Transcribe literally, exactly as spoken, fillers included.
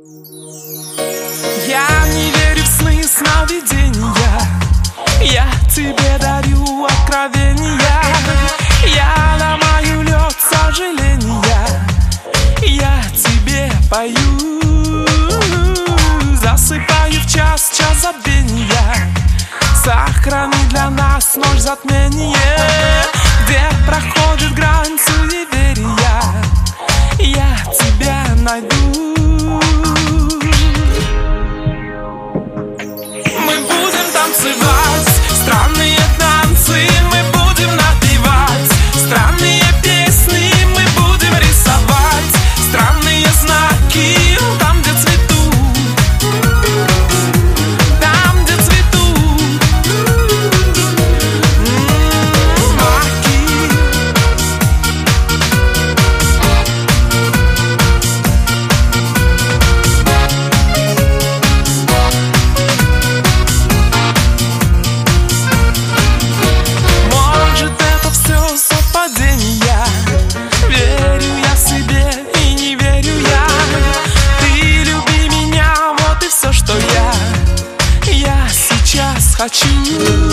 Я не верю в сны, сновидения. Я тебе дарю откровения. Я ломаю лед сожаления. Я тебе пою, засыпаю в час, час забвения. Сохрани для нас ночь затмения, где проходит грань суеверия. Я тебя найду. Мы будем танцевать странные танцы, мы будем напевать странные песни, мы будем рисовать странные знаки там, где цветут, там, где цветут маки. Может, это все совпадение. Верю я себе и не верю я. Ты люби меня, вот и все, что я Я сейчас хочу.